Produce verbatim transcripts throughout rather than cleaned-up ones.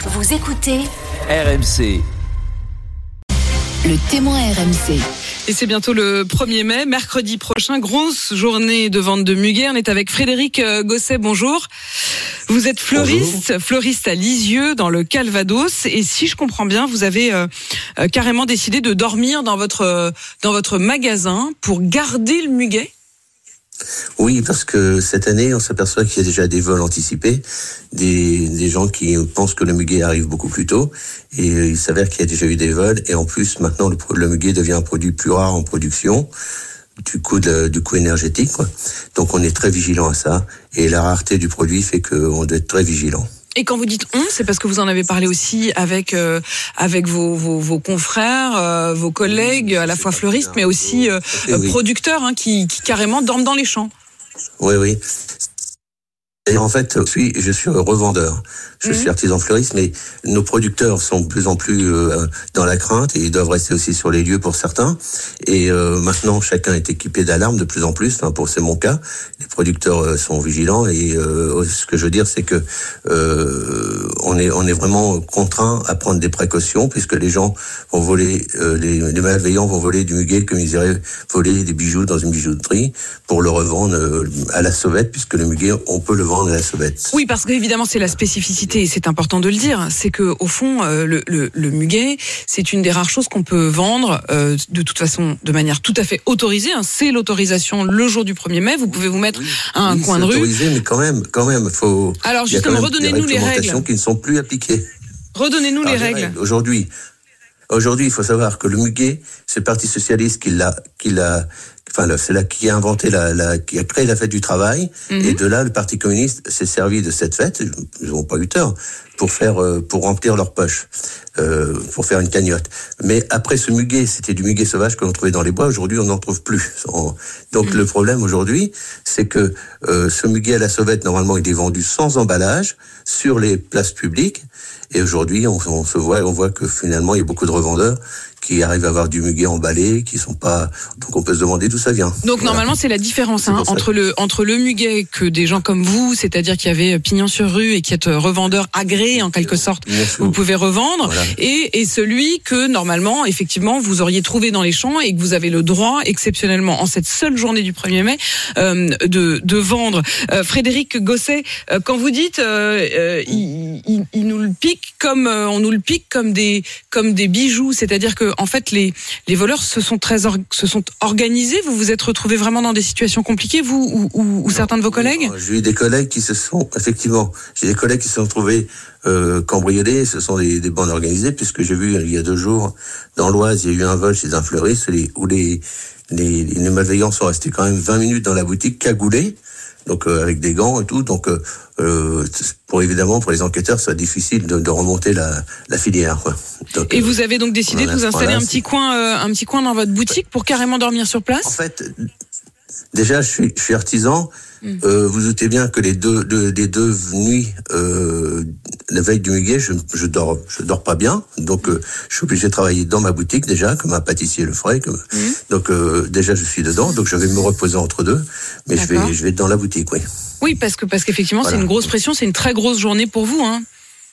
Vous écoutez R M C. Le témoin R M C. Et c'est bientôt le premier mai, mercredi prochain, grosse journée de vente de muguet. On est avec Frédéric Gosset, bonjour. Vous êtes fleuriste, bonjour. fleuriste à Lisieux, dans le Calvados. Et si je comprends bien, vous avez euh, euh, carrément décidé de dormir dans votre, euh, dans votre magasin pour garder le muguet. Oui, parce que cette année, on s'aperçoit qu'il y a déjà des vols anticipés, des, des gens qui pensent que le muguet arrive beaucoup plus tôt, et il s'avère qu'il y a déjà eu des vols, et en plus, maintenant, le, le muguet devient un produit plus rare en production, du coup, de, du coup énergétique, quoi. Donc on est très vigilant à ça, et la rareté du produit fait qu'on doit être très vigilant. Et quand vous dites on, c'est parce que vous en avez parlé aussi avec euh, avec vos, vos vos confrères, euh, vos collègues, à la fois fleuristes, mais aussi euh, oui. producteurs, hein, qui, qui carrément dorment dans les champs. Oui, oui. Et en fait, je suis, je suis revendeur. Je mmh. suis artisan fleuriste, mais nos producteurs sont de plus en plus euh, dans la crainte et ils doivent rester aussi sur les lieux pour certains. Et euh, maintenant, chacun est équipé d'alarmes de plus en plus. Enfin, pour c'est mon cas. Les producteurs euh, sont vigilants et euh, ce que je veux dire, c'est que euh, on est on est vraiment contraint à prendre des précautions puisque les gens vont voler, euh, les, les malveillants vont voler du muguet comme ils iraient voler des bijoux dans une bijouterie pour le revendre euh, à la sauvette, puisque le muguet, on peut le vendre à la sauvette. Oui, parce qu'évidemment, c'est la spécificité. Et c'est important de le dire, c'est que au fond, euh, le, le, le muguet, c'est une des rares choses qu'on peut vendre euh, de toute façon, de manière tout à fait autorisée. Hein. C'est l'autorisation le jour du premier mai. Vous pouvez vous mettre oui, à un oui, coin de rue. Autorisé, mais quand même, quand même, faut. Alors justement, redonnez-nous les règles. Qui ne sont plus appliquées. Redonnez-nous Alors, les, les règles. règles. Aujourd'hui, aujourd'hui, il faut savoir que le muguet, c'est le Parti socialiste qui l'a, qui l'a. Enfin, c'est là qui a inventé la, la, qui a créé la fête du travail, mmh. et de là, le Parti communiste s'est servi de cette fête, ils n'ont pas eu tort, pour faire, pour remplir leur poche, euh, pour faire une cagnotte. Mais après, ce muguet, c'était du muguet sauvage que l'on trouvait dans les bois. Aujourd'hui, on n'en trouve plus. Donc, mmh. le problème aujourd'hui, c'est que euh, ce muguet à la sauvette, normalement, il est vendu sans emballage sur les places publiques. Et aujourd'hui, on, on se voit, on voit que finalement, il y a beaucoup de revendeurs qui arrivent à avoir du muguet emballé, qui sont pas. Donc, on peut se demander d'où ça vient. Donc, voilà. Normalement, c'est la différence hein, entre le entre le muguet que des gens comme vous, c'est-à-dire qui avez pignon sur rue et qui êtes revendeur agréé en quelque sorte, vous pouvez revendre, voilà. et et celui que normalement, effectivement, vous auriez trouvé dans les champs et que vous avez le droit exceptionnellement en cette seule journée du premier mai euh, de de vendre. Euh, Frédéric Gosset, euh, quand vous dites, euh, euh, il, il, il nous le pique comme euh, on nous le pique comme des comme des bijoux, c'est-à-dire que en fait, les, les voleurs se sont très or, se sont organisés. Vous vous êtes retrouvés vraiment dans des situations compliquées, vous ou, ou, ou certains de vos collègues? Non, j'ai eu des collègues qui se sont, effectivement, j'ai des collègues qui se sont trouvés euh, cambriolés. Ce sont des, des bandes organisées, puisque j'ai vu il y a deux jours dans l'Oise, il y a eu un vol chez un fleuriste les, où les, les, les malveillants sont restés quand même vingt minutes dans la boutique cagoulés. Donc euh, avec des gants et tout, donc euh, pour évidemment pour les enquêteurs, c'est difficile de, de remonter la, la filière. Quoi. Donc, et vous avez donc décidé de vous installer un petit coin, euh, un petit coin dans votre boutique pour carrément dormir sur place. En fait, déjà je suis, je suis artisan. Mmh. Euh, vous doutez bien que les deux, deux des deux nuits, euh, la veille du muguet, je, je dors, je dors pas bien. Donc euh, je suis obligé de travailler dans ma boutique déjà, comme un pâtissier le ferait. Comme... Mmh. Donc euh, déjà je suis dedans, donc je vais me reposer entre deux, mais je vais, je vais être dans la boutique, oui. Oui, parce que parce qu'effectivement voilà. C'est une grosse pression, c'est une très grosse journée pour vous, hein.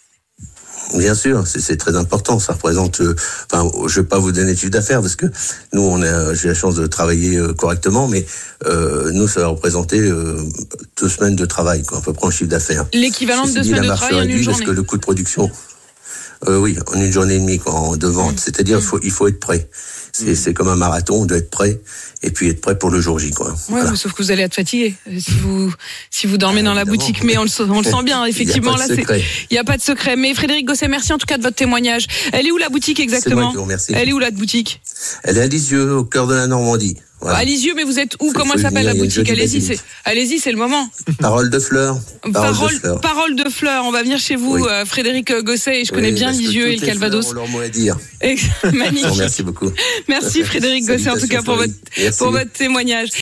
Bien sûr, c'est, c'est très important. Ça représente. Euh, enfin, je vais pas vous donner de chiffre d'affaires parce que nous, on a, j'ai la chance de travailler euh, correctement, mais euh, nous, ça va représenter euh, deux semaines de travail, quoi, à peu près en chiffre d'affaires. L'équivalent de deux semaines de travail en une journée. Parce que le coût de production. Euh, oui, en une journée et demie, quoi, en de vente. Mmh. C'est-à-dire, il faut, il faut être prêt. C'est, mmh. c'est comme un marathon, on doit être prêt, et puis être prêt pour le jour J, quoi. Ouais, voilà. Sauf que vous allez être fatigué si vous si vous dormez ah, dans la évidemment. Boutique, mais on le, on le sent bien, effectivement. Il n'y a pas de secret. Il n'y a pas de secret. Mais Frédéric Gosset, merci en tout cas de votre témoignage. Elle est où la boutique exactement? C'est moi qui vous remercie. Elle est où la boutique? Elle est à Lisieux, au cœur de la Normandie. Voilà. À Lisieux, mais vous êtes où? Comment elle s'appelle la boutique? Allez-y, c'est, allez-y, c'est le moment. Parole de fleurs. Parole, Parole, de, fleurs. Parole de fleurs. On va venir chez vous, oui. euh, Frédéric Gosset, et je oui, connais bien Lisieux et le Calvados. Fleurs ont leur mot à dire. Magnifique. Merci beaucoup. Merci Frédéric Gosset en tout cas pour votre, pour votre témoignage.